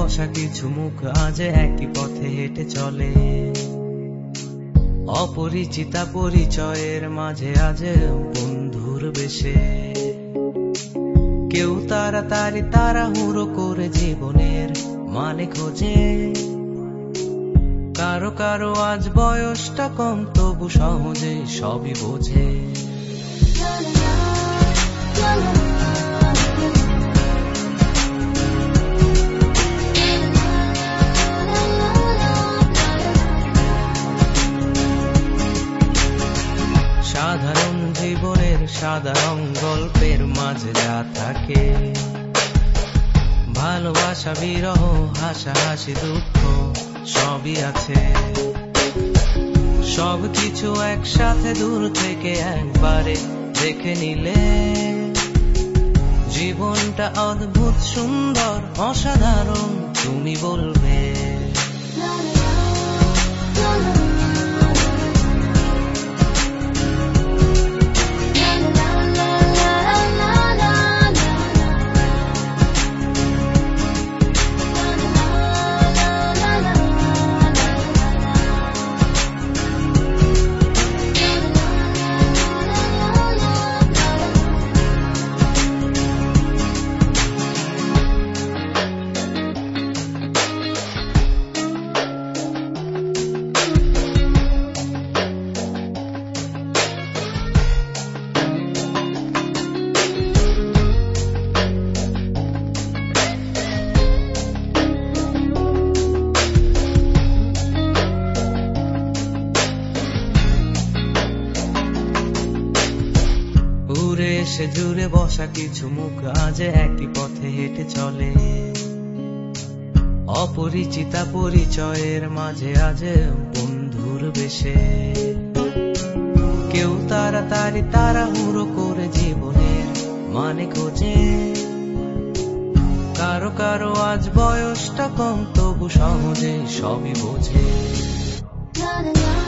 বসা কিছু মুখ আজ একই পথে হেঁটে চলে। অপরিচিতা পরিচয়ের মাঝে আজ বন্ধুর বেশে। কেউ তাড়াতাড়ি তাড়াহুড়ো করে জীবনের মানে খোঁজে। কারো কারো আজ বয়সটা কম, তবু সহজে সবই বোঝে। সাধারণ জীবনের সাধারণ গল্পের মাঝে যা থাকে, ভালোবাসা বিরহ হাসাহাসি দুঃখ সবই আছে। সবকিছু একসাথে দূর থেকে একবারে দেখে নিলে জীবনটা অদ্ভুত সুন্দর অসাধারণ তুমি বলবে। সে জুড়ে বসা কিছু মুখ আজ একই পথে হেঁটে চলে। অপরিচিতা পরিচয়ের মাঝে আজ বন্ধুর বেশে। কেউ তাড়াতাড়ি তাড়াহুড়ো করে জীবনের মানে খোঁজে। কারো কারো আজ বয়সটা কম, তবু সহজে সবই বোঝে।